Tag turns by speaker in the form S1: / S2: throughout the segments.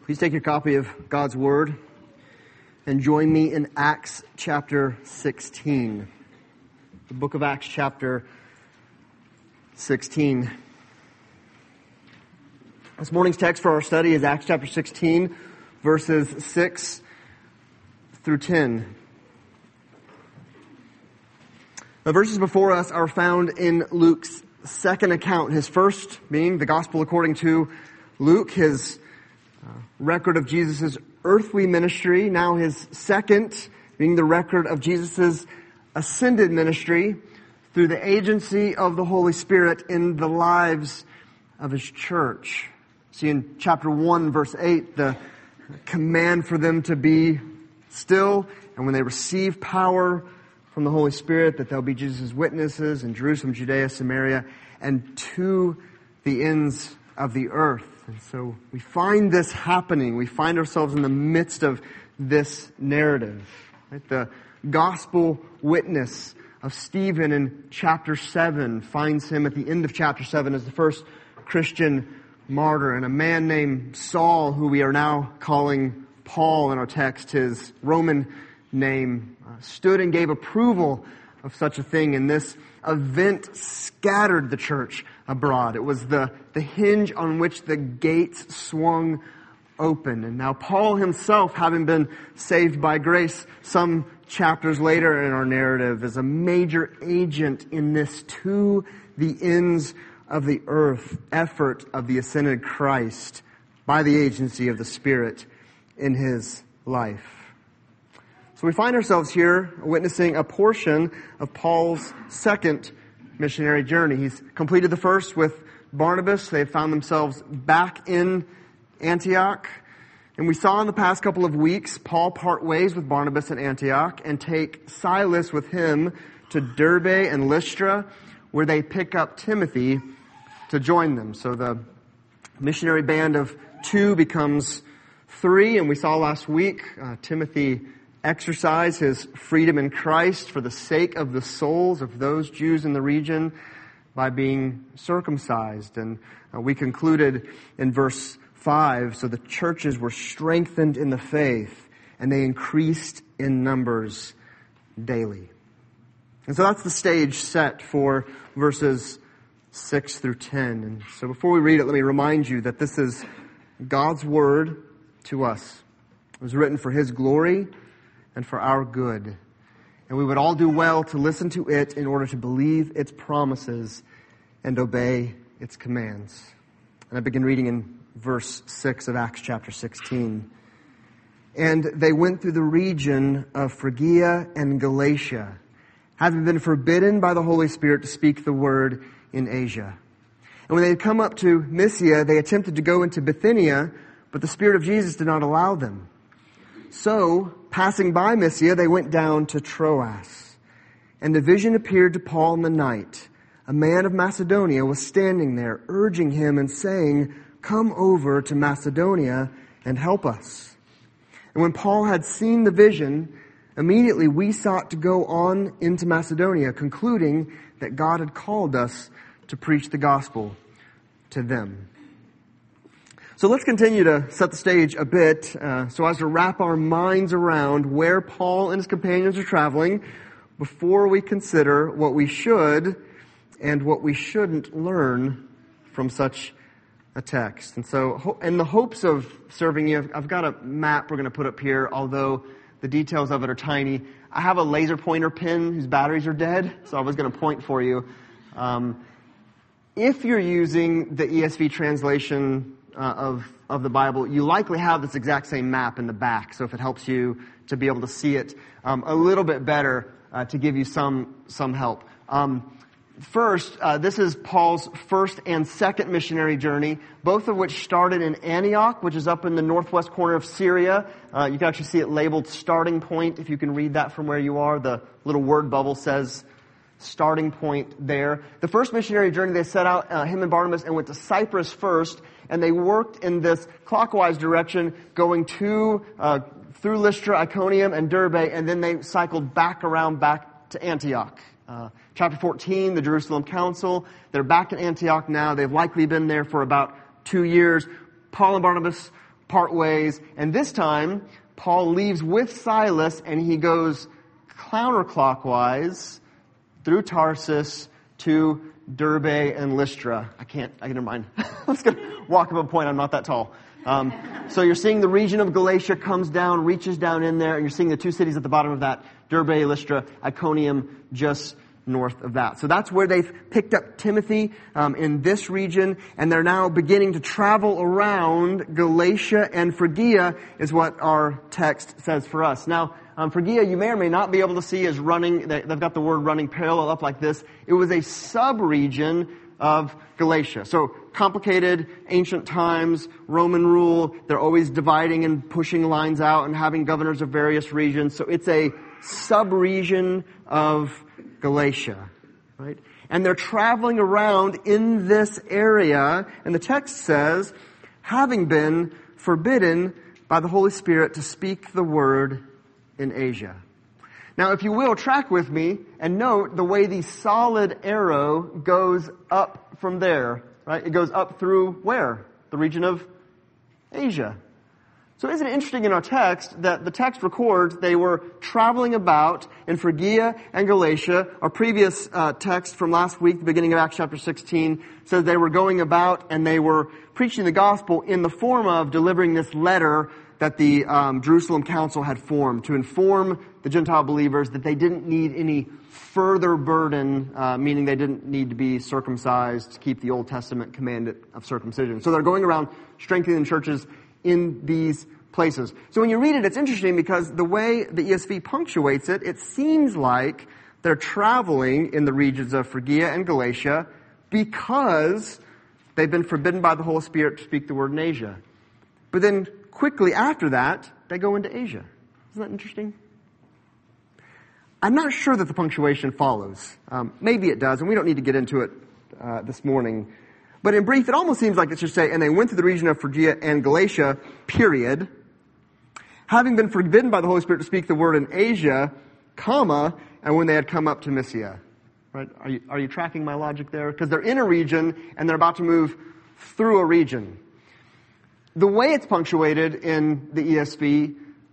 S1: Please take your copy of God's Word and join me in Acts chapter 16. The book of Acts chapter 16. This morning's text for our study is Acts chapter 16, verses 6 through 10. The verses before us are found in Luke's second account, his first being the Gospel according to Luke, his record of Jesus' earthly ministry. Now his second being the record of Jesus' ascended ministry through the agency of the Holy Spirit in the lives of his church. See in chapter 1, verse 8, the command for them to be still, and when they receive power from the Holy Spirit, that they'll be Jesus' witnesses in Jerusalem, Judea, Samaria, and to the ends of the earth. And so we find this happening. We find ourselves in the midst of this narrative. Right? The gospel witness of Stephen in chapter 7 finds him at the end of chapter 7 as the first Christian martyr. And a man named Saul, who we are now calling Paul in our text, his Roman name, stood and gave approval of such a thing. And this event scattered the church abroad. It was the hinge on which the gates swung open. And now Paul himself, having been saved by grace some chapters later in our narrative, is a major agent in this to the ends of the earth effort of the ascended Christ by the agency of the Spirit in his life. So we find ourselves here witnessing a portion of Paul's second missionary journey. He's completed the first with Barnabas. They've found themselves back in Antioch. And we saw in the past couple of weeks, Paul part ways with Barnabas at Antioch and take Silas with him to Derbe and Lystra, where they pick up Timothy to join them. So the missionary band of two becomes three. And we saw last week Timothy exercise his freedom in Christ for the sake of the souls of those Jews in the region by being circumcised. And we concluded in verse 5, so the churches were strengthened in the faith and they increased in numbers daily. And so that's the stage set for verses 6 through 10. And so before we read it, let me remind you that this is God's word to us. It was written for His glory and for our good. And we would all do well to listen to it in order to believe its promises and obey its commands. And I begin reading in verse 6 of Acts chapter 16. And they went through the region of Phrygia and Galatia, having been forbidden by the Holy Spirit to speak the word in Asia. And when they had come up to Mysia, they attempted to go into Bithynia, but the Spirit of Jesus did not allow them. So, passing by Mysia, they went down to Troas. And a vision appeared to Paul in the night. A man of Macedonia was standing there, urging him and saying, "Come over to Macedonia and help us." And when Paul had seen the vision, immediately we sought to go on into Macedonia, concluding that God had called us to preach the gospel to them. So let's continue to set the stage a bit so as to wrap our minds around where Paul and his companions are traveling before we consider what we should and what we shouldn't learn from such a text. And so in the hopes of serving you, I've got a map we're going to put up here, although the details of it are tiny. I have a laser pointer pen whose batteries are dead, so I was going to point for you. If you're using the ESV translation of the Bible, you likely have this exact same map in the back. So if it helps you to be able to see it a little bit better, to give you some help. First, this is Paul's first and second missionary journey, both of which started in Antioch, which is up in the northwest corner of Syria. You can actually see it labeled starting point if you can read that from where you are. The little word bubble says starting point there. The first missionary journey, they set out, him and Barnabas, and went to Cyprus first, and they worked in this clockwise direction, going through Lystra, Iconium, and Derbe, and then they cycled back to Antioch. Chapter 14, the Jerusalem Council. They're back in Antioch now. They've likely been there for about 2 years. Paul and Barnabas part ways. And this time, Paul leaves with Silas and he goes counterclockwise through Tarsus to Derbe and Lystra. Never mind. I'm just going to walk up a point. I'm not that tall. So you're seeing the region of Galatia comes down, reaches down in there, and you're seeing the two cities at the bottom of that, Derbe, Lystra, Iconium, just north of that. So that's where they've picked up Timothy in this region, and they're now beginning to travel around Galatia and Phrygia is what our text says for us. Now, Phrygia, you may or may not be able to see, is running, they've got the word running parallel up like this. It was a sub-region of Galatia. So complicated, ancient times, Roman rule, they're always dividing and pushing lines out and having governors of various regions. So it's a sub-region of Galatia, right? And they're traveling around in this area, and the text says, having been forbidden by the Holy Spirit to speak the word in Asia. Now, if you will, track with me and note the way the solid arrow goes up from there, right? It goes up through where? The region of Asia. So isn't it interesting in our text that the text records they were traveling about in Phrygia and Galatia. Our previous text from last week, the beginning of Acts chapter 16, says they were going about and they were preaching the gospel in the form of delivering this letter that the Jerusalem Council had formed to inform the Gentile believers that they didn't need any further burden, meaning they didn't need to be circumcised to keep the Old Testament command of circumcision. So they're going around strengthening churches in these places. So when you read it, it's interesting because the way the ESV punctuates it, it seems like they're traveling in the regions of Phrygia and Galatia because they've been forbidden by the Holy Spirit to speak the word in Asia. But then quickly after that, they go into Asia. Isn't that interesting? I'm not sure that the punctuation follows. Maybe it does, and we don't need to get into it this morning. But in brief, it almost seems like it should say, and they went through the region of Phrygia and Galatia, period, having been forbidden by the Holy Spirit to speak the word in Asia, comma, and when they had come up to Mysia. Right? Are you tracking my logic there? Because they're in a region, and they're about to move through a region. The way it's punctuated in the ESV,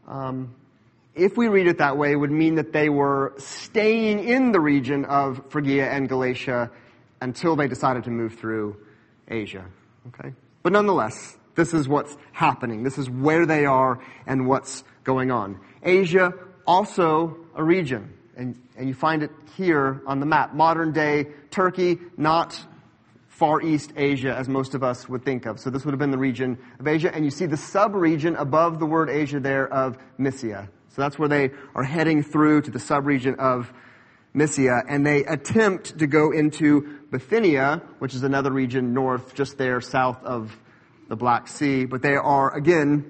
S1: if we read it that way, would mean that they were staying in the region of Phrygia and Galatia until they decided to move through Asia. Okay? But nonetheless, this is what's happening. This is where they are and what's going on. Asia, also a region. And you find it here on the map. Modern day Turkey, not Far East Asia as most of us would think of. So this would have been the region of Asia. And you see the sub-region above the word Asia there of Mysia. So that's where they are heading through to the sub-region of Mysia. And they attempt to go into Bithynia, which is another region north, just there south of the Black Sea. But they are, again,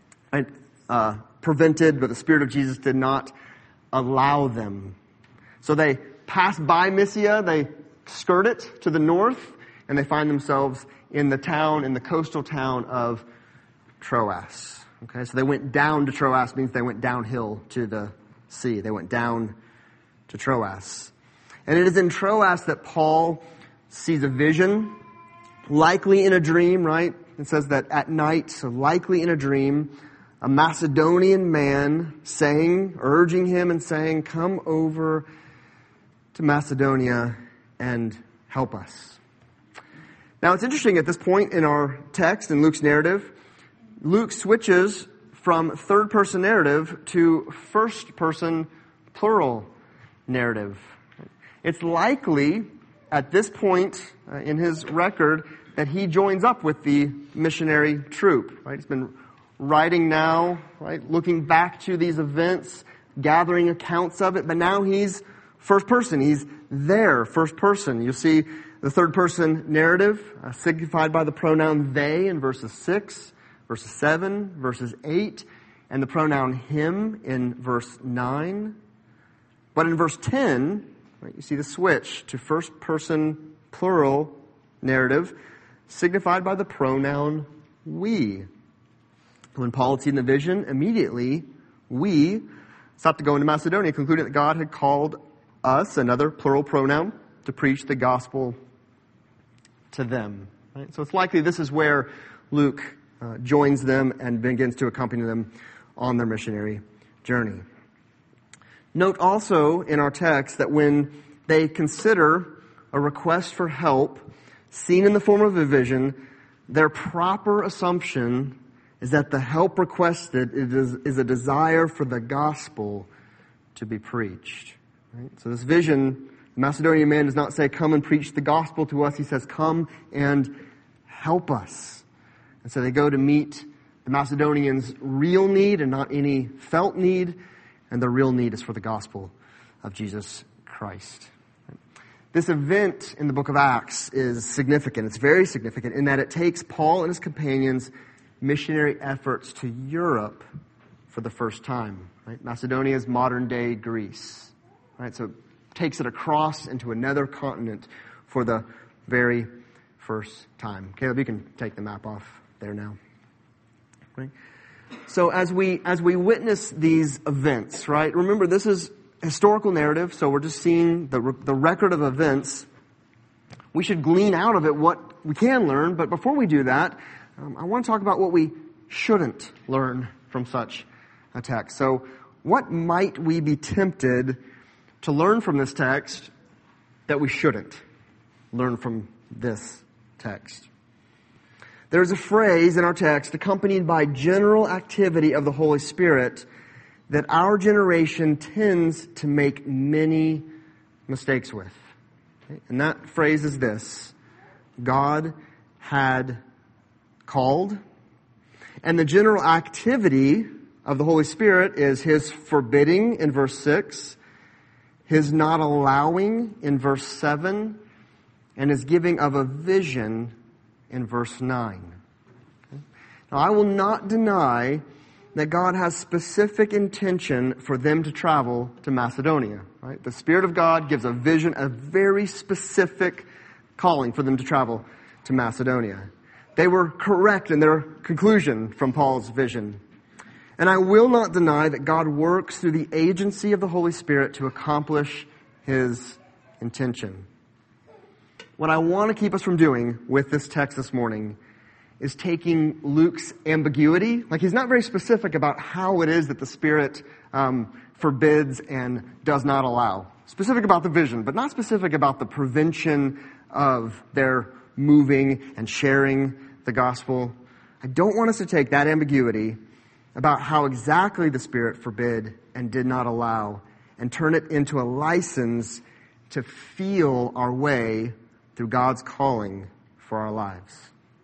S1: prevented, but the Spirit of Jesus did not allow them. So they pass by Mysia, they skirt it to the north, and they find themselves in the coastal town of Troas. Okay, so they went down to Troas, means they went downhill to the sea. They went down to Troas. And it is in Troas that Paul sees a vision, likely in a dream, right? It says that at night, so likely in a dream, a Macedonian man urging him and saying, come over to Macedonia and help us. Now it's interesting at this point in our text, in Luke's narrative, Luke switches from third-person narrative to first-person plural narrative. It's likely at this point in his record that he joins up with the missionary troop. Right? He's been writing now, right, looking back to these events, gathering accounts of it, but now he's first person. He's there, first person. You'll see the third person narrative signified by the pronoun they in verses 6, verses 7, verses 8, and the pronoun him in verse 9. But in verse 10, right, you see the switch to first person plural narrative signified by the pronoun we. When Paul had seen the vision, immediately we stopped to go into Macedonia, concluding that God had called us, another plural pronoun, to preach the gospel to them. Right? So it's likely this is where Luke joins them and begins to accompany them on their missionary journey. Note also in our text that when they consider a request for help seen in the form of a vision, their proper assumption is that the help requested is a desire for the gospel to be preached. Right? So this vision, the Macedonian man does not say, come and preach the gospel to us. He says, come and help us. And so they go to meet the Macedonians' real need and not any felt need. And their real need is for the gospel of Jesus Christ. This event in the book of Acts is significant. It's very significant in that it takes Paul and his companions' missionary efforts to Europe for the first time. Right? Macedonia is modern-day Greece. Right? So it takes it across into another continent for the very first time. Caleb, you can take the map off there now. Right? So as we witness these events, right? Remember, this is historical narrative, so we're just seeing the record of events. We should glean out of it what we can learn, but before we do that, I want to talk about what we shouldn't learn from such a text. So what might we be tempted to learn from this text that we shouldn't learn from this text? There's a phrase in our text accompanied by general activity of the Holy Spirit that our generation tends to make many mistakes with. Okay? And that phrase is this: God had called. And the general activity of the Holy Spirit is His forbidding in verse 6, His not allowing in verse 7, and His giving of a vision in verse 9. Okay? Now, I will not deny that God has specific intention for them to travel to Macedonia. Right? The Spirit of God gives a vision, a very specific calling for them to travel to Macedonia. They were correct in their conclusion from Paul's vision. And I will not deny that God works through the agency of the Holy Spirit to accomplish His intention. What I want to keep us from doing with this text this morning is taking Luke's ambiguity. Like, he's not very specific about how it is that the Spirit forbids and does not allow. Specific about the vision, but not specific about the prevention of their moving and sharing the gospel. I don't want us to take that ambiguity about how exactly the Spirit forbid and did not allow and turn it into a license to feel our way through God's calling for our lives.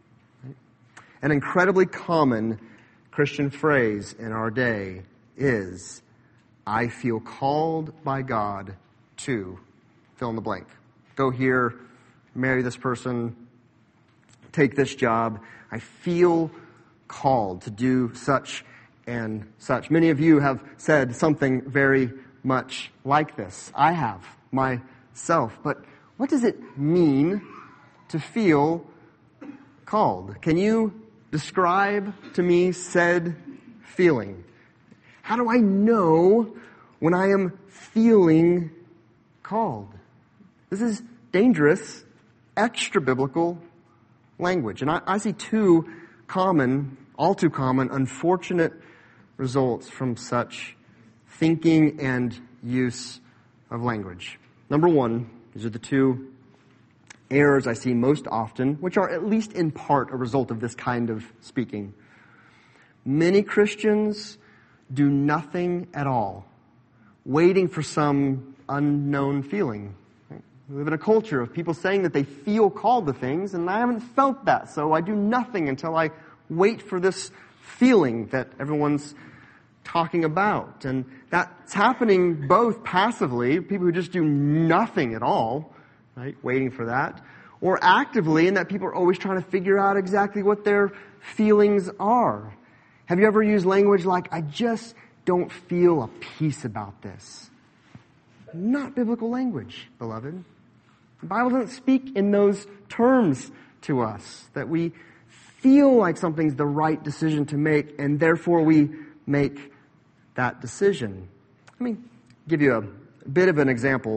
S1: An incredibly common Christian phrase in our day is, I feel called by God to fill in the blank. Go here, marry this person, take this job. I feel called to do such and such. Many of you have said something very much like this. I have myself. But what does it mean to feel called? Can you describe to me said feeling? How do I know when I am feeling called? This is dangerous, extra-biblical language. And I see two common, all too common, unfortunate results from such thinking and use of language. Number one, these are the two errors I see most often, which are at least in part a result of this kind of speaking. Many Christians do nothing at all, waiting for some unknown feeling. We live in a culture of people saying that they feel called to things, and I haven't felt that, so I do nothing until I wait for this feeling that everyone's talking about. And that's happening both passively, people who just do nothing at all, right, waiting for that, or actively, in that people are always trying to figure out exactly what their feelings are. Have you ever used language like, I just don't feel a peace about this? Not biblical language, beloved. The Bible doesn't speak in those terms to us, that we feel like something's the right decision to make, and therefore we make that decision. Let me give you a bit of an example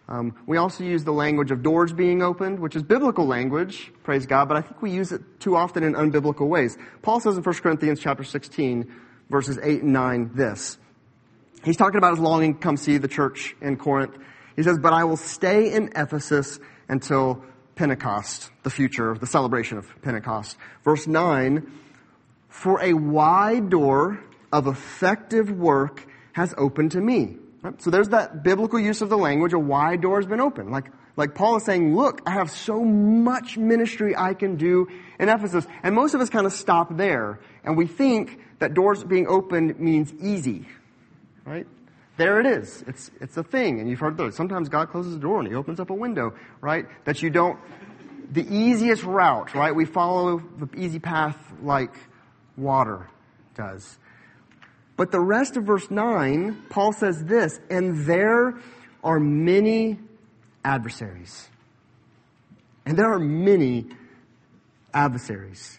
S1: We also use the language of doors being opened, which is biblical language, praise God, but I think we use it too often in unbiblical ways. Paul says in 1 Corinthians chapter 16, verses 8 and 9, this. He's talking about his longing to come see the church in Corinth. He says, "But I will stay in Ephesus until Pentecost," the future, the celebration of Pentecost. Verse 9, "For a wide door of effective work has opened to me." Right? So there's that biblical use of the language, a wide door has been opened. Like Paul is saying, look, I have so much ministry I can do in Ephesus. And most of us kind of stop there. And we think that doors being opened means easy. Right? There it is. It's a thing. And you've heard those. Sometimes God closes the door and He opens up a window, right? That you don't, the easiest route, right? We follow the easy path like water does. But the rest of verse 9, Paul says this, "And there are many adversaries." And there are many adversaries.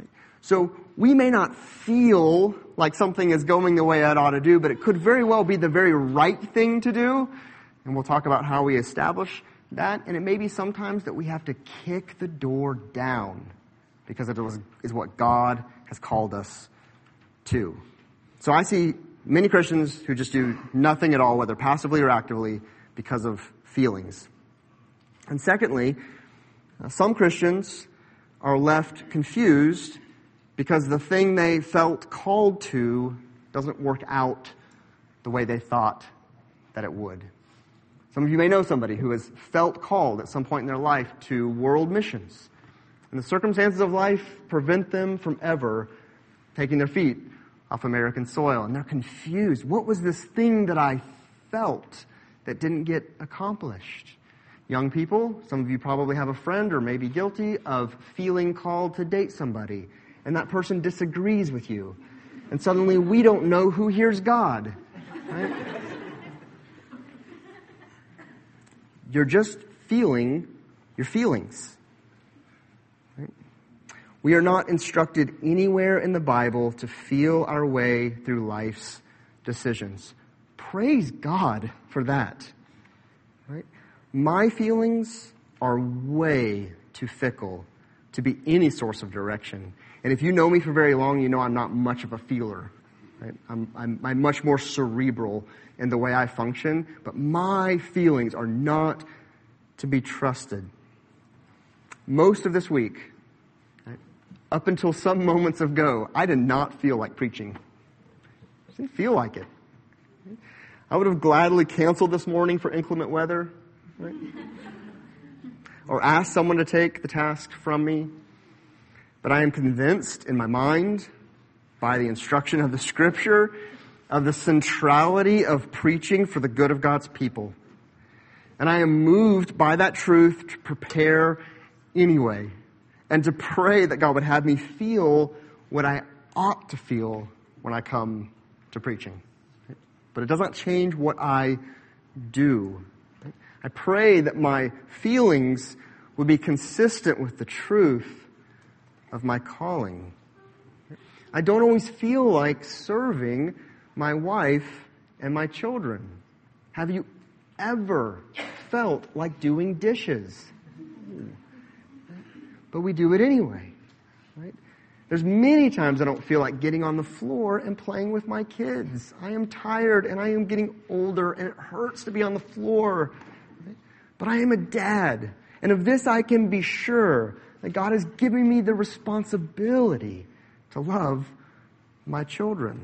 S1: So we may not feel like something is going the way it ought to do, but it could very well be the very right thing to do. And we'll talk about how we establish that. And it may be sometimes that we have to kick the door down because it is what God has called us to. So I see many Christians who just do nothing at all, whether passively or actively, because of feelings. And secondly, some Christians are left confused because the thing they felt called to doesn't work out the way they thought that it would. Some of you may know somebody who has felt called at some point in their life to world missions. And the circumstances of life prevent them from ever taking their feet off American soil. And they're confused. What was this thing that I felt that didn't get accomplished? Young people, some of you probably have a friend or may be guilty of feeling called to date somebody. And that person disagrees with you. And suddenly we don't know who hears God. Right? You're just feeling your feelings. Right? We are not instructed anywhere in the Bible to feel our way through life's decisions. Praise God for that. Right? My feelings are way too fickle to be any source of direction. And if you know me for very long, you know I'm not much of a feeler. Right? I'm much more cerebral in the way I function, but my feelings are not to be trusted. Most of this week, right, up until some moments ago, I did not feel like preaching. I didn't feel like it. I would have gladly canceled this morning for inclement weather, right? Or asked someone to take the task from me. But I am convinced in my mind, by the instruction of the Scripture, of the centrality of preaching for the good of God's people. And I am moved by that truth to prepare anyway, and to pray that God would have me feel what I ought to feel when I come to preaching. But it does not change what I do. I pray that my feelings would be consistent with the truth of my calling. I don't always feel like serving my wife and my children. Have you ever felt like doing dishes? But we do it anyway, right? There's many times I don't feel like getting on the floor and playing with my kids. I am tired and I am getting older and it hurts to be on the floor. Right? But I am a dad. And of this I can be sure, that God has given me the responsibility to love my children.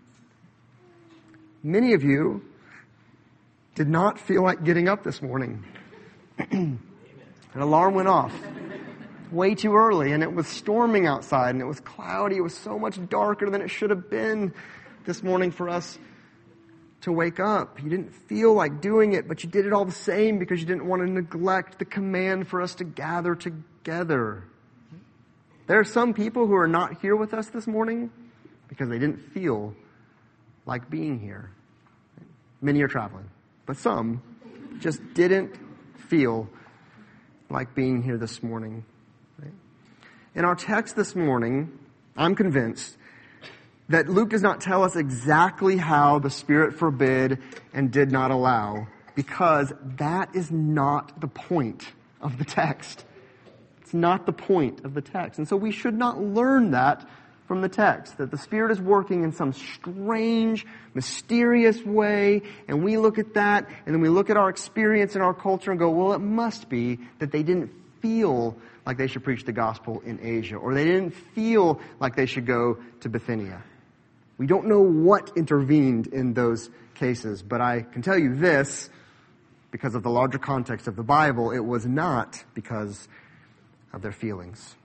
S1: Many of you did not feel like getting up this morning. An alarm went off way too early, and it was storming outside, and it was cloudy. It was so much darker than it should have been this morning for us to wake up. You didn't feel like doing it, but you did it all the same because you didn't want to neglect the command for us to gather together. There are some people who are not here with us this morning because they didn't feel like being here. Many are traveling, but some just didn't feel like being here this morning. In our text this morning, I'm convinced that Luke does not tell us exactly how the Spirit forbid and did not allow because that is not the point of the text. It's not the point of the text. And so we should not learn that from the text, that the Spirit is working in some strange, mysterious way, and we look at that, and then we look at our experience in our culture and go, well, it must be that they didn't feel like they should preach the gospel in Asia, or they didn't feel like they should go to Bithynia. We don't know what intervened in those cases, but I can tell you this, because of the larger context of the Bible, it was not because of their feelings.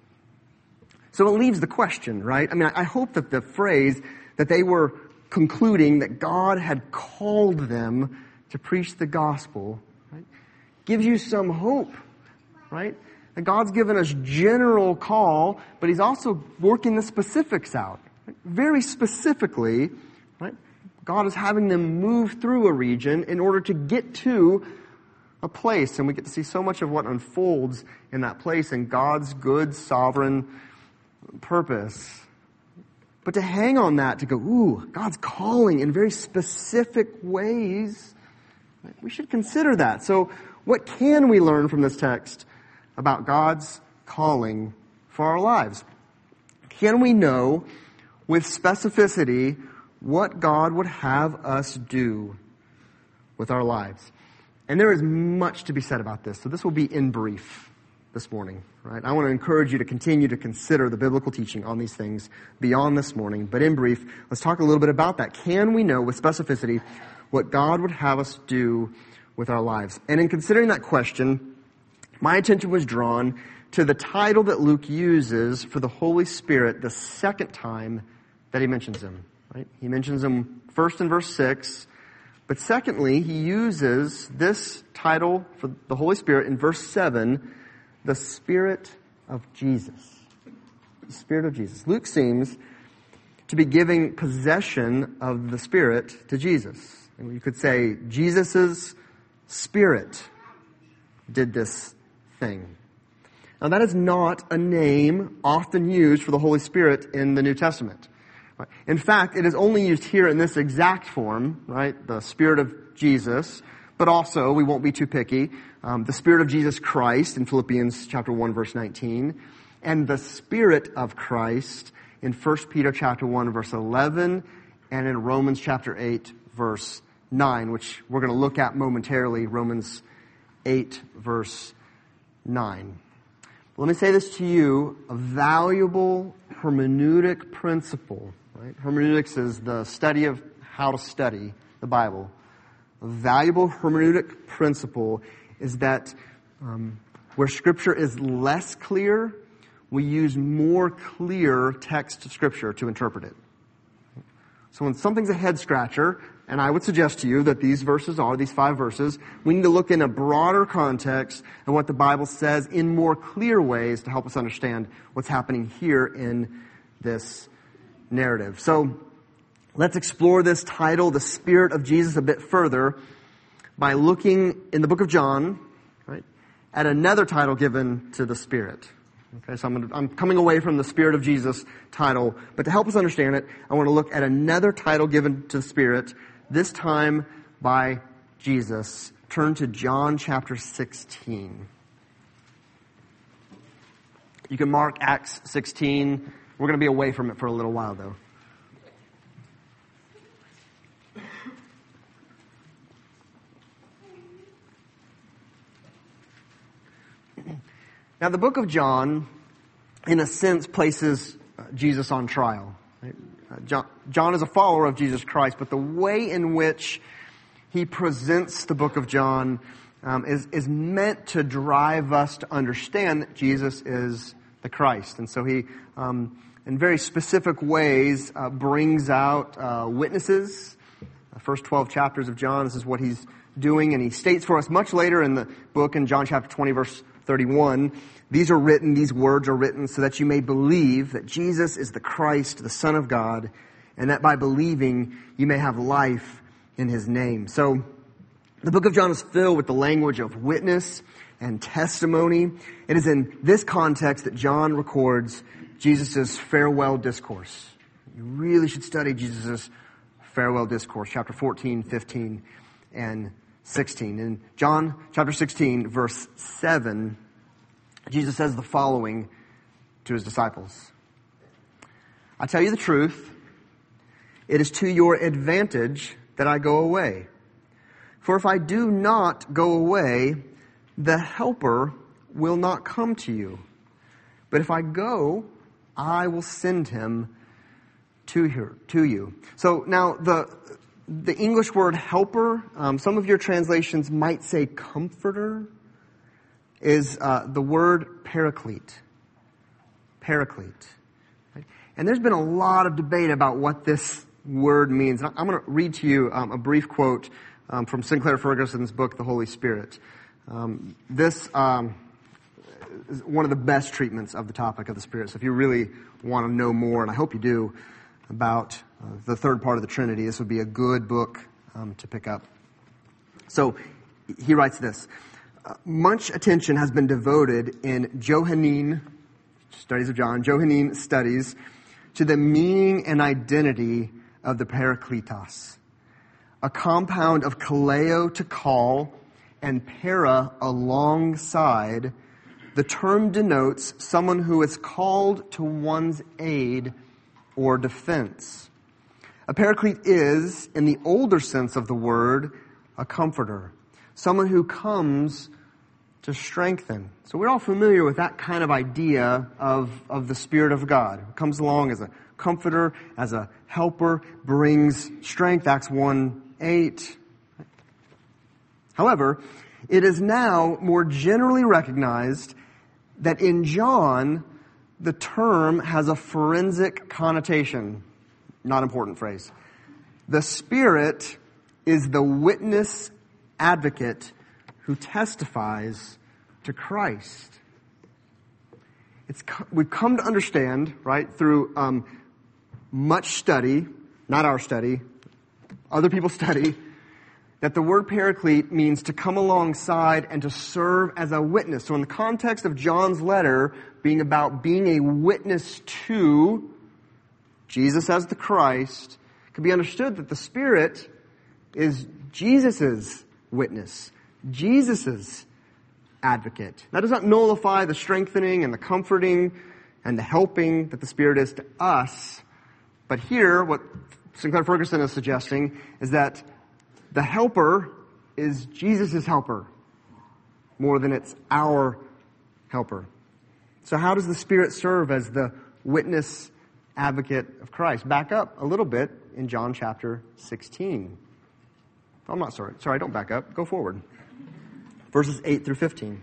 S1: So it leaves the question, right? I mean, I hope that the phrase that they were concluding that God had called them to preach the gospel, right, gives you some hope, right? And God's given us general call, but He's also working the specifics out. Right? Very specifically, right? God is having them move through a region in order to get to a place. And we get to see so much of what unfolds in that place and God's good, sovereign purpose. But to hang on that, to go, ooh, God's calling in very specific ways, right? We should consider that. So what can we learn from this text about God's calling for our lives? Can we know with specificity what God would have us do with our lives? And there is much to be said about this, so this will be in brief this morning, right? I want to encourage you to continue to consider the biblical teaching on these things beyond this morning, but in brief, let's talk a little bit about that. Can we know with specificity what God would have us do with our lives? And in considering that question, my attention was drawn to the title that Luke uses for the Holy Spirit the second time that he mentions him, right? He mentions him first in verse 6, but secondly, he uses this title for the Holy Spirit in verse 7, the Spirit of Jesus. The Spirit of Jesus. Luke seems to be giving possession of the Spirit to Jesus. And you could say Jesus' Spirit did this thing. Now that is not a name often used for the Holy Spirit in the New Testament. In fact, it is only used here in this exact form, right? The Spirit of Jesus, but also, we won't be too picky, the Spirit of Jesus Christ in Philippians chapter 1 verse 19, and the Spirit of Christ in 1 Peter chapter 1 verse 11, and in Romans chapter 8 verse 9, which we're going to look at momentarily, Romans 8 verse 9. Let me say this to you, a valuable hermeneutic principle, right? Hermeneutics is the study of how to study the Bible. A valuable hermeneutic principle is that where Scripture is less clear, we use more clear text of Scripture to interpret it. So when something's a head-scratcher, and I would suggest to you that these 5 verses, we need to look in a broader context and what the Bible says in more clear ways to help us understand what's happening here in this narrative. So let's explore this title, the Spirit of Jesus, a bit further by looking in the book of John, right, at another title given to the Spirit. Okay, so I'm coming away from the Spirit of Jesus title, but to help us understand it, I want to look at another title given to the Spirit, this time by Jesus. Turn to John chapter 16. You can mark Acts 16. We're going to be away from it for a little while, though. Now, the book of John, in a sense, places Jesus on trial. Right? John is a follower of Jesus Christ, but the way in which he presents the book of John is meant to drive us to understand that Jesus is the Christ. And so he, in very specific ways, brings out witnesses. The first 12 chapters of John, this is what he's doing, and he states for us much later in the book, in John chapter 20, verse 31, these words are written so that you may believe that Jesus is the Christ, the Son of God, and that by believing you may have life in His name. So the book of John is filled with the language of witness and testimony. It is in this context that John records Jesus' farewell discourse. You really should study Jesus' farewell discourse, chapter 14, 15, and 16. In John chapter 16, verse 7, Jesus says the following to his disciples. I tell you the truth, it is to your advantage that I go away. For if I do not go away, the Helper will not come to you. But if I go, I will send him to you. So now the English word helper, some of your translations might say comforter, is the word paraclete. Paraclete. Right? And there's been a lot of debate about what this word means. I'm going to read to you a brief quote from Sinclair Ferguson's book, The Holy Spirit. This is one of the best treatments of the topic of the Spirit. So if you really want to know more, and I hope you do, about the third part of the Trinity, this would be a good book to pick up. So he writes this. Much attention has been devoted in Johannine studies of John, Johannine studies, to the meaning and identity of the Parakletos, a compound of kaleo, to call, and para, alongside. The term denotes someone who is called to one's aid or defense. A paraclete is, in the older sense of the word, a comforter, someone who comes to strengthen. So we're all familiar with that kind of idea of the Spirit of God. It comes along as a comforter, as a helper, brings strength, Acts 1:8. However, it is now more generally recognized that in John, the term has a forensic connotation. Not important phrase. The Spirit is the witness advocate who testifies to Christ. We've come to understand, right, through much study, not our study, other people's study, that the word paraclete means to come alongside and to serve as a witness. So in the context of John's letter being about being a witness to Jesus as the Christ, it can be understood that the Spirit is Jesus' witness, Jesus' advocate. That does not nullify the strengthening and the comforting and the helping that the Spirit is to us. But here, what Sinclair Ferguson is suggesting is that the helper is Jesus' helper more than it's our helper. So how does the Spirit serve as the witness advocate of Christ? Back up a little bit in John chapter 16. Oh, I'm not sorry. Sorry, don't back up. Go forward. Verses 8 through 15.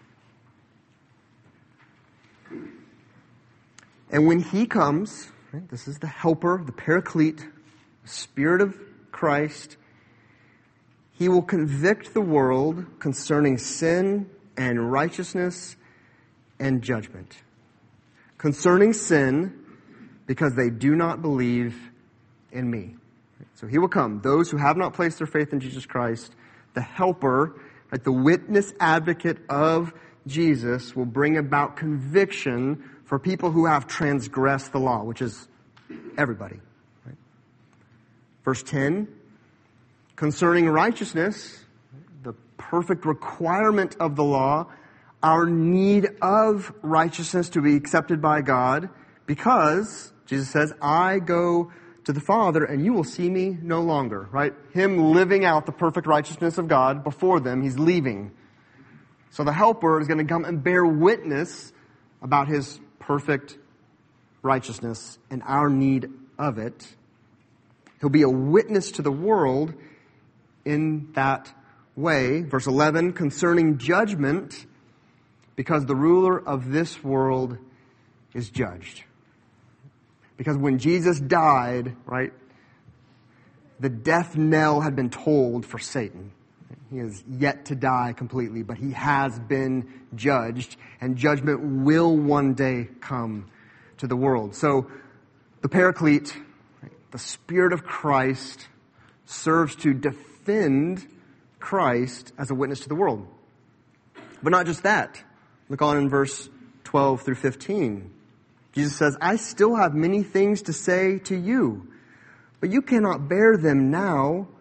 S1: And when he comes, right, this is the helper, the paraclete, Spirit of Christ, he will convict the world concerning sin and righteousness and judgment. Concerning sin, because they do not believe in me. So he will come. Those who have not placed their faith in Jesus Christ, the helper, right, the witness advocate of Jesus, will bring about conviction for people who have transgressed the law, which is everybody. Right? Verse 10, concerning righteousness, the perfect requirement of the law, our need of righteousness to be accepted by God, because Jesus says, I go to the Father and you will see me no longer, right? Him living out the perfect righteousness of God before them, he's leaving. So the helper is going to come and bear witness about his perfect righteousness and our need of it. He'll be a witness to the world in that way. Verse 11, concerning judgment, because the ruler of this world is judged. Because when Jesus died, right, the death knell had been tolled for Satan. He is yet to die completely, but he has been judged, and judgment will one day come to the world. So the Paraclete, the Spirit of Christ, serves to defend Christ as a witness to the world. But not just that. Look on in verse 12 through 15. Jesus says, I still have many things to say to you, but you cannot bear them now.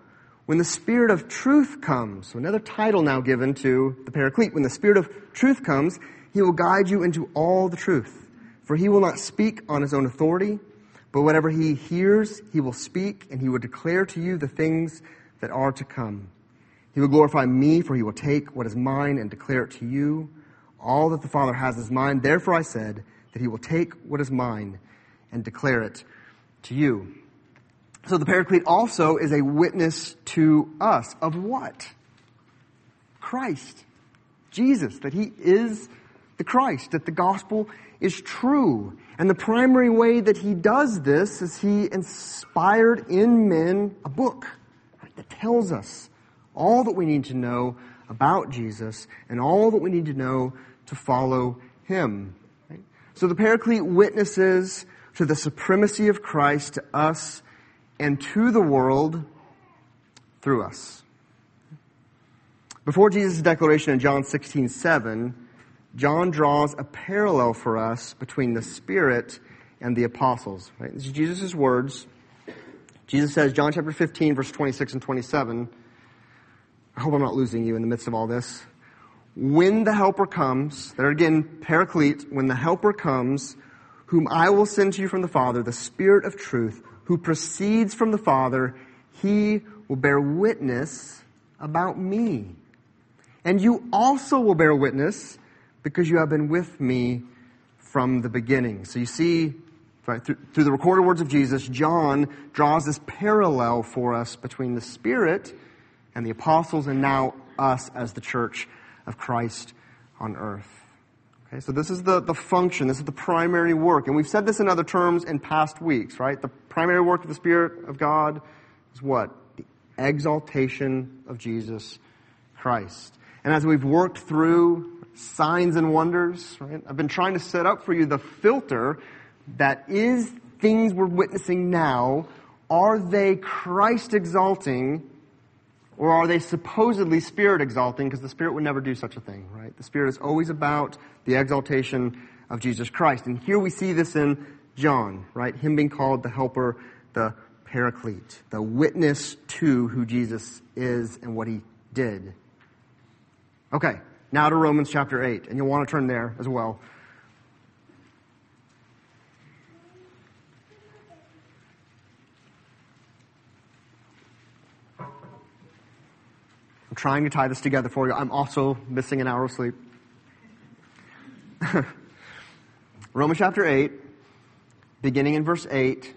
S1: when the Spirit of truth comes, so another title now given to the Paraclete, when the Spirit of truth comes, he will guide you into all the truth. For he will not speak on his own authority, but whatever he hears, he will speak, and he will declare to you the things that are to come. He will glorify me, for he will take what is mine and declare it to you. All that the Father has is mine. Therefore I said that he will take what is mine and declare it to you. So the Paraclete also is a witness to us of what? Christ. Jesus, that he is the Christ, that the gospel is true. And the primary way that he does this is he inspired in men a book, right, that tells us all that we need to know about Jesus and all that we need to know to follow him. Right? So the Paraclete witnesses to the supremacy of Christ to us and to the world through us. Before Jesus' declaration in John 16:7, John draws a parallel for us between the Spirit and the apostles. Right? This is Jesus' words. Jesus says, John chapter 15, verse 26 and 27. I hope I'm not losing you in the midst of all this. When the Helper comes, there again, Paraclete, when the Helper comes, whom I will send to you from the Father, the Spirit of truth, who proceeds from the Father, he will bear witness about me. And you also will bear witness because you have been with me from the beginning. So you see, right, through the recorded words of Jesus, John draws this parallel for us between the Spirit and the apostles and now us as the church of Christ on earth. Okay, so this is the function, this is the primary work. And we've said this in other terms in past weeks, right? The primary work of the Spirit of God is what? The exaltation of Jesus Christ. And as we've worked through signs and wonders, right? I've been trying to set up for you the filter that is things we're witnessing now. Are they Christ exalting or are they supposedly Spirit exalting? Because the Spirit would never do such a thing, right? The Spirit is always about the exaltation of Jesus Christ. And here we see this in John, right? Him being called the Helper, the Paraclete, the witness to who Jesus is and what he did. Okay, now to Romans chapter 8, and you'll want to turn there as well. I'm trying to tie this together for you. I'm also missing an hour of sleep. Romans chapter 8, beginning in verse 8.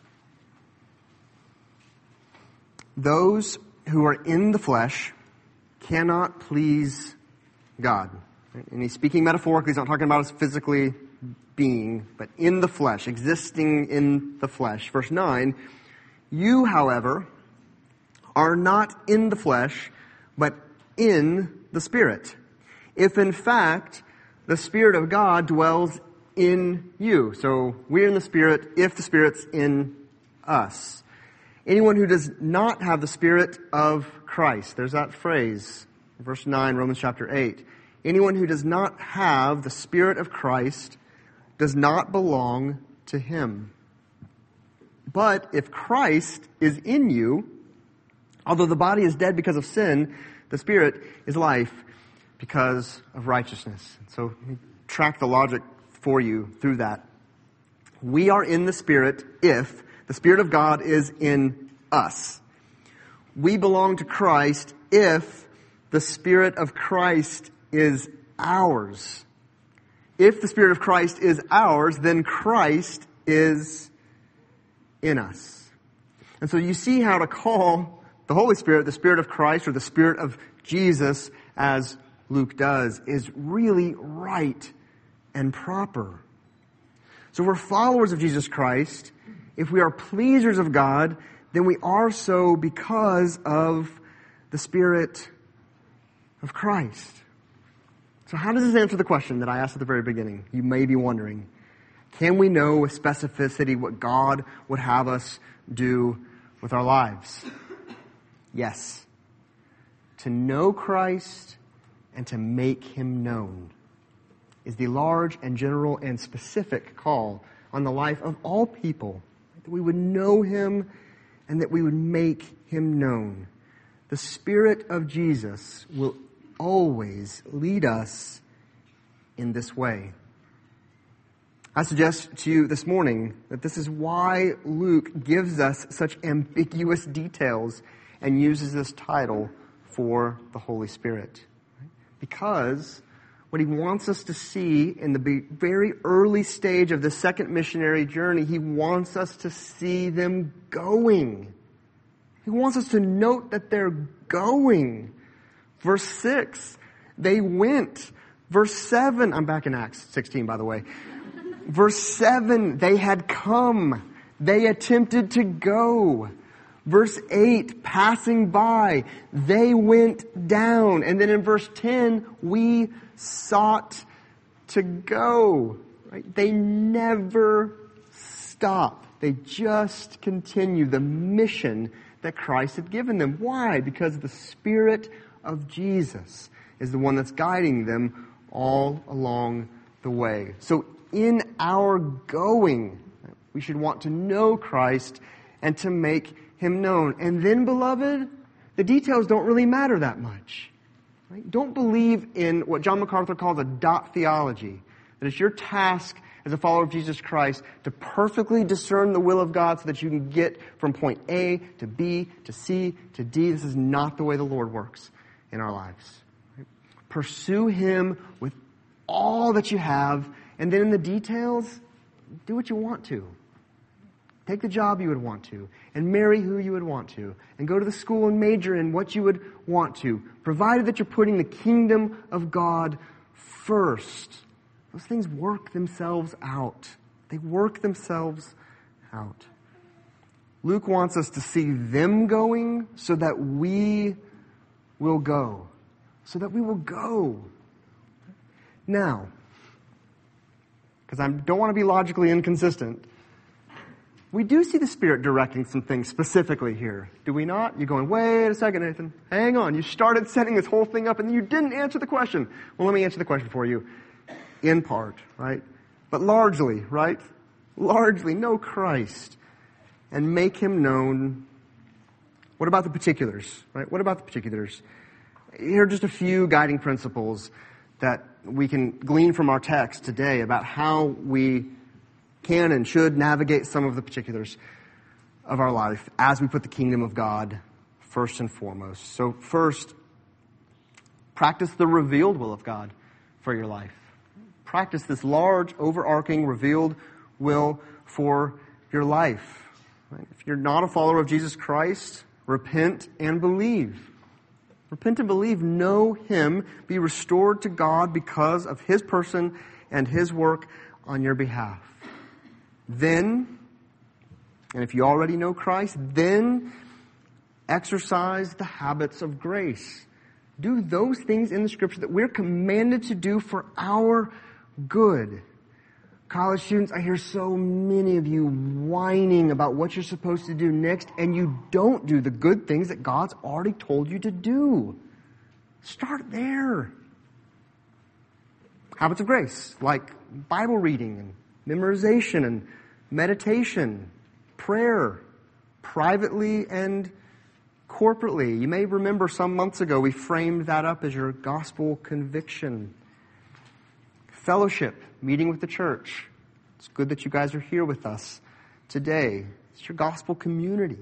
S1: Those who are in the flesh cannot please God. And he's speaking metaphorically. He's not talking about us physically being, but in the flesh, existing in the flesh. Verse 9, you, however, are not in the flesh, but in the Spirit. If in fact the Spirit of God dwells in you. So we're in the Spirit if the Spirit's in us. Anyone who does not have the Spirit of Christ, there's that phrase, verse 9, Romans chapter 8. Anyone who does not have the Spirit of Christ does not belong to him. But if Christ is in you, although the body is dead because of sin, the Spirit is life because of righteousness. So track the logic for you through that. We are in the Spirit if the Spirit of God is in us. We belong to Christ if the Spirit of Christ is ours. If the Spirit of Christ is ours, then Christ is in us. And so you see how to call the Holy Spirit the Spirit of Christ or the Spirit of Jesus, as Luke does, is really right and proper. So if we're followers of Jesus Christ, if we are pleasers of God, then we are so because of the Spirit of Christ. So how does this answer the question that I asked at the very beginning? You may be wondering, can we know with specificity what God would have us do with our lives? Yes. To know Christ and to make him known is the large and general and specific call on the life of all people. That we would know him and that we would make him known. The Spirit of Jesus will always lead us in this way. I suggest to you this morning that this is why Luke gives us such ambiguous details and uses this title for the Holy Spirit. Because what he wants us to see in the very early stage of the second missionary journey, he wants us to see them going. He wants us to note that they're going. Verse 6, they went. Verse 7, I'm back in Acts 16, by the way. Verse 7, they had come. They attempted to go. Verse 8, passing by, they went down. And then in verse 10, we sought to go. Right? They never stop. They just continue the mission that Christ had given them. Why? Because the Spirit of Jesus is the one that's guiding them all along the way. So in our going, we should want to know Christ and to make Him known. And then, beloved, the details don't really matter that much. Right? Don't believe in what John MacArthur calls a dot theology. That it's your task as a follower of Jesus Christ to perfectly discern the will of God so that you can get from point A to B to C to D. This is not the way the Lord works in our lives. Right? Pursue Him with all that you have, and then in the details, do what you want to. Take the job you would want to, and marry who you would want to, and go to the school and major in what you would want to, provided that you're putting the kingdom of God first. Those things work themselves out. They work themselves out. Luke wants us to see them going so that we will go. So that we will go. Now, because I don't want to be logically inconsistent, we do see the Spirit directing some things specifically here. Do we not? You're going, wait a second, Nathan. Hang on. You started setting this whole thing up and you didn't answer the question. Well, let me answer the question for you. In part, right? But largely, right? Largely, know Christ and make Him known. What about the particulars, right? What about the particulars? Here are just a few guiding principles that we can glean from our text today about how we can and should navigate some of the particulars of our life as we put the kingdom of God first and foremost. So first, practice the revealed will of God for your life. Practice this large, overarching, revealed will for your life. Right? If you're not a follower of Jesus Christ, repent and believe. Repent and believe, know Him, be restored to God because of His person and His work on your behalf. Then, and if you already know Christ, then exercise the habits of grace. Do those things in the Scripture that we're commanded to do for our good. College students, I hear so many of you whining about what you're supposed to do next, and you don't do the good things that God's already told you to do. Start there. Habits of grace, like Bible reading and memorization and meditation, prayer, privately and corporately. You may remember some months ago we framed that up as your gospel conviction. Fellowship, meeting with the church. It's good that you guys are here with us today. It's your gospel community.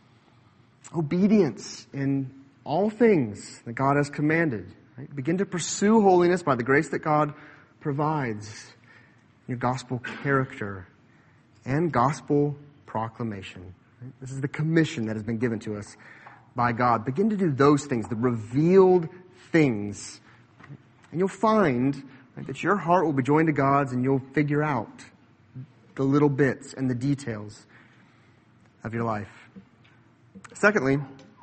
S1: Obedience in all things that God has commanded. Right? Begin to pursue holiness by the grace that God provides. Your gospel character and gospel proclamation. Right? This is the commission that has been given to us by God. Begin to do those things, the revealed things. And you'll find right, that your heart will be joined to God's, and you'll figure out the little bits and the details of your life. Secondly,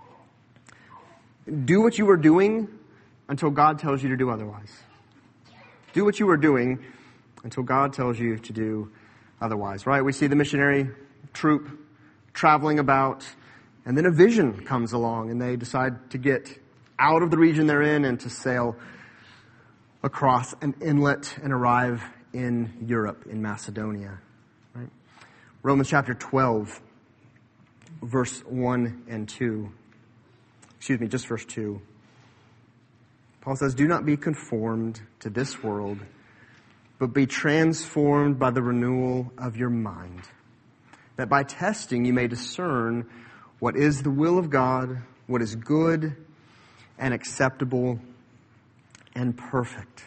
S1: do what you were doing until God tells you to do otherwise. Do what you were doing until God tells you to do otherwise, right? We see the missionary troop traveling about, and then a vision comes along, and they decide to get out of the region they're in and to sail across an inlet and arrive in Europe, in Macedonia. Right? Romans chapter 12, verse 1 and 2. just verse 2. Paul says, "Do not be conformed to this world, but be transformed by the renewal of your mind, that by testing you may discern what is the will of God, what is good and acceptable and perfect."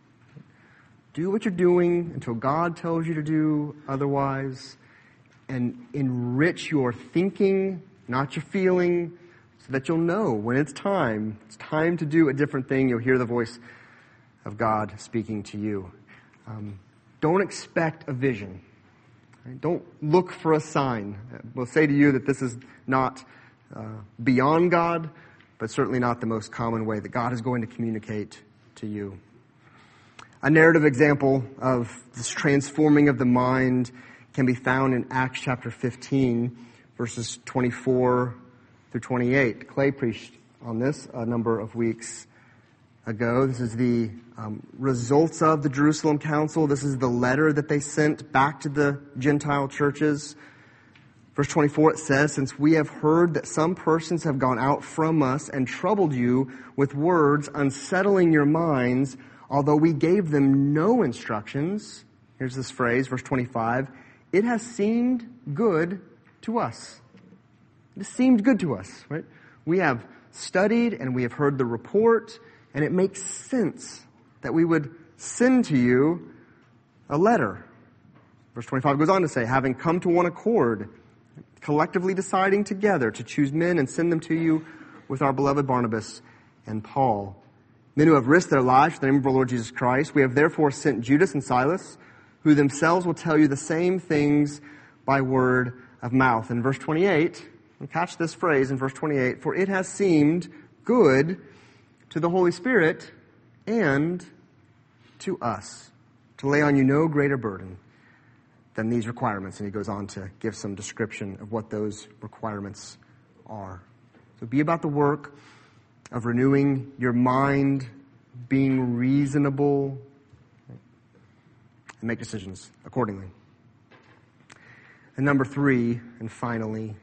S1: Do what you're doing until God tells you to do otherwise, and enrich your thinking, not your feeling, so that you'll know when it's time to do a different thing. You'll hear the voice of God speaking to you. Don't expect a vision. Right? Don't look for a sign. We'll say to you that this is not beyond God, but certainly not the most common way that God is going to communicate to you. A narrative example of this transforming of the mind can be found in Acts chapter 15, verses 24 through 28. Clay preached on this a number of weeks ago. This is the results of the Jerusalem Council. This is the letter that they sent back to the Gentile churches. Verse 24, it says, "Since we have heard that some persons have gone out from us and troubled you with words, unsettling your minds, although we gave them no instructions," here's this phrase, verse 25, "it has seemed good to us." It seemed good to us, right? We have studied and we have heard the report, and it makes sense that we would send to you a letter. Verse 25 goes on to say, "Having come to one accord, collectively deciding together to choose men and send them to you with our beloved Barnabas and Paul, men who have risked their lives for the name of our Lord Jesus Christ. We have therefore sent Judas and Silas, who themselves will tell you the same things by word of mouth." In verse 28, and catch this phrase in verse 28, "For it has seemed good to the Holy Spirit and to us to lay on you no greater burden than these requirements." And he goes on to give some description of what those requirements are. So be about the work of renewing your mind, being reasonable, and make decisions accordingly. And number 3, and finally,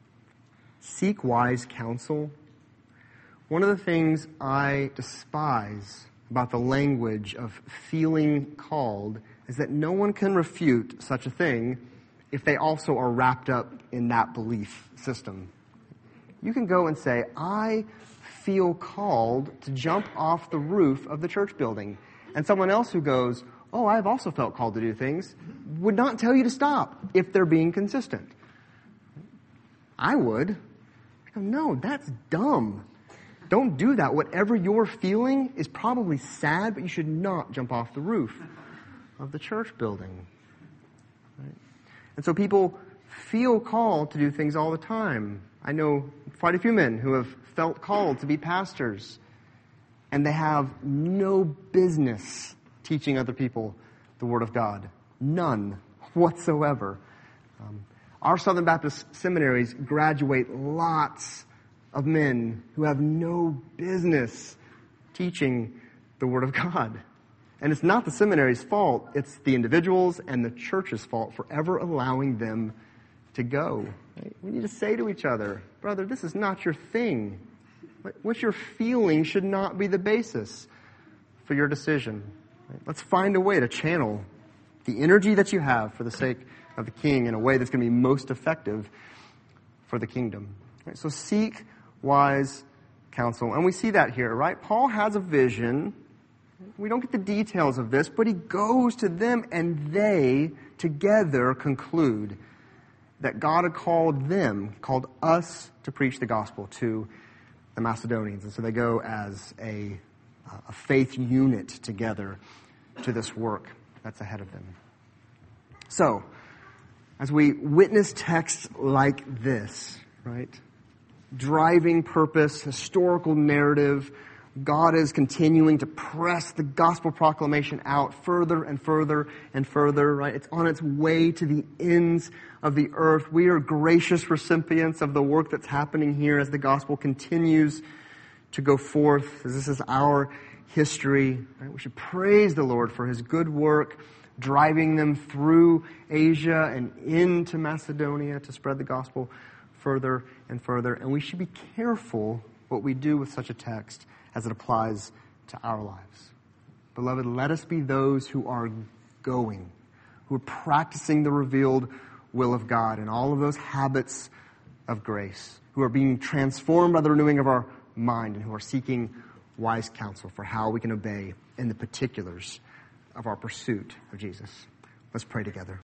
S1: seek wise counsel. One of the things I despise about the language of feeling called is that no one can refute such a thing if they also are wrapped up in that belief system. You can go and say, "I feel called to jump off the roof of the church building." And someone else who goes, "Oh, I've also felt called to do things," would not tell you to stop if they're being consistent. I would. No, that's dumb. Don't do that. Whatever you're feeling is probably sad, but you should not jump off the roof of the church building. Right? And so people feel called to do things all the time. I know quite a few men who have felt called to be pastors, and they have no business teaching other people the Word of God. None whatsoever. Our Southern Baptist seminaries graduate lots of men who have no business teaching the Word of God. And it's not the seminary's fault, it's the individuals and the church's fault for ever allowing them to go. Right? We need to say to each other, "Brother, this is not your thing. What you're feeling should not be the basis for your decision." Right? Let's find a way to channel the energy that you have for the sake of the King in a way that's going to be most effective for the kingdom. Right? So seek wise counsel. And we see that here, right? Paul has a vision. We don't get the details of this, but he goes to them and they together conclude that God had called us to preach the gospel to the Macedonians. And so they go as a faith unit together to this work that's ahead of them. So, as we witness texts like this, right? Driving purpose, historical narrative, God is continuing to press the gospel proclamation out further and further and further, right? It's on its way to the ends of the earth. We are gracious recipients of the work that's happening here as the gospel continues to go forth. This is our history. Right? We should praise the Lord for His good work, driving them through Asia and into Macedonia to spread the gospel further and further. And we should be careful what we do with such a text as it applies to our lives. Beloved, let us be those who are going, who are practicing the revealed will of God and all of those habits of grace, who are being transformed by the renewing of our mind and who are seeking wise counsel for how we can obey in the particulars of our pursuit of Jesus. Let's pray together.